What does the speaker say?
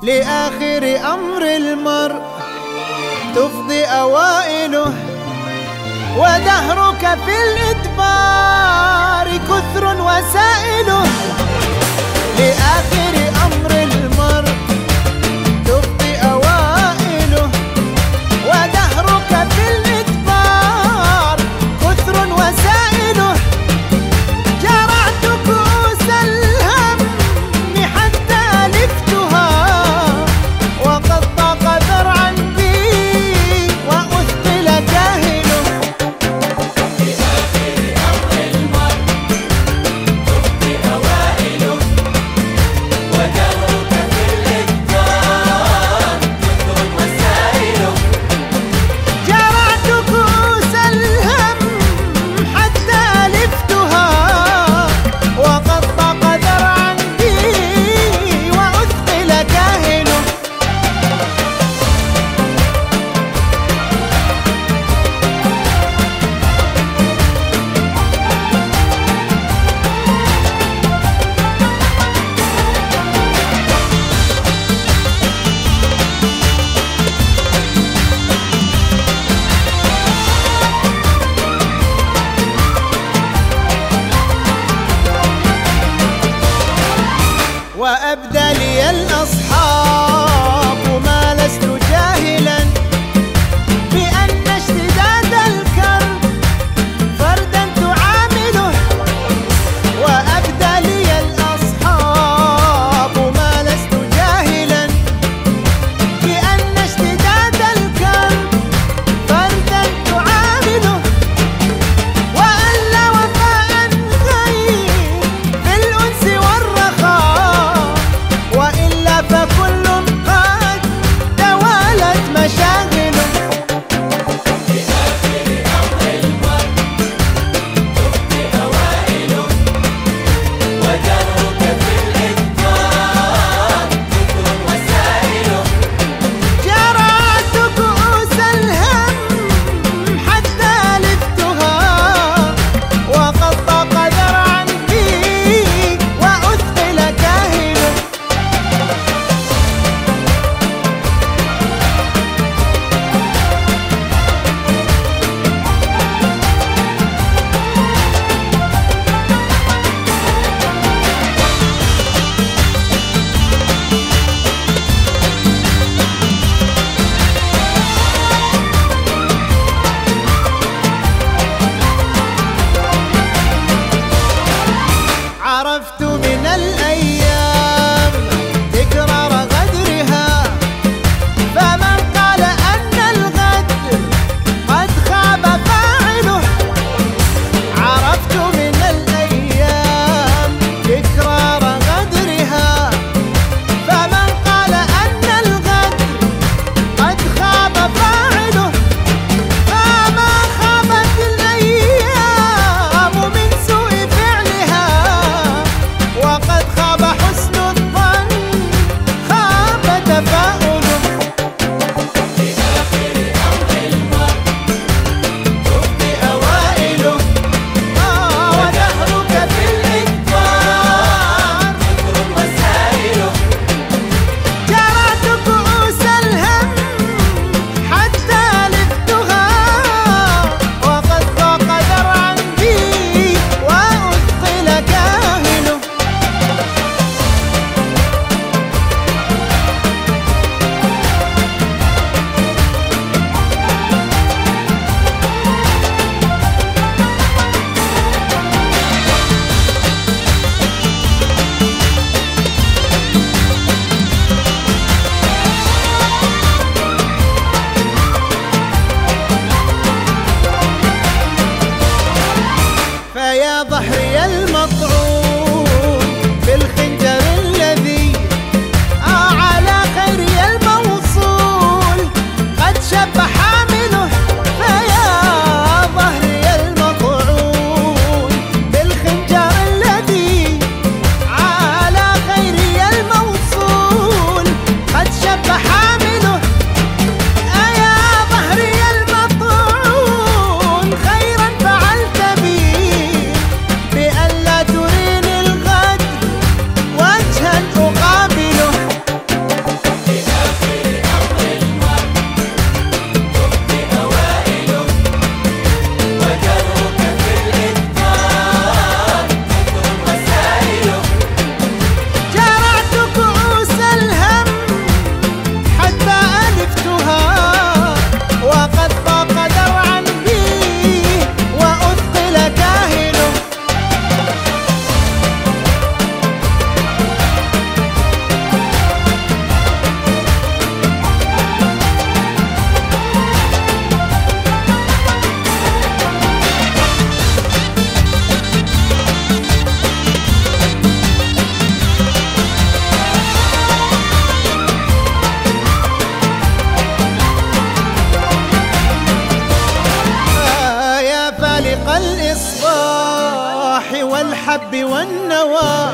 لآخر أمر المرء تفضي أوائله، ودهرك في الإدبار كثر وسائله. لآخر أمر المرء تفضي أوائله، ودهرك في الإدبار كثر وسائله. جرعت كؤوس الهم حتى ألفتها، وقد ضاق ذرعا بي وأثقل كاهله. لآخر أمر المرء تفضي أوائله، ودهرك في الإدبار كثر وسائله. جرعت كؤوس الهم حتى ألفتها، وقد ضاق ذرعا بي وأثقل كاهله. وأبدى لي الأصحاب ما لست جاهلا بأن اشتداد الكرب فردا تعامله. وأبدى لي الأصحاب ما لست جاهلا بأن اشتداد الكرب فردا تعامله. وأن لا وفاء غير في الأنس والرخاء، وإلا فكل قد توالت مشاكل. والنوى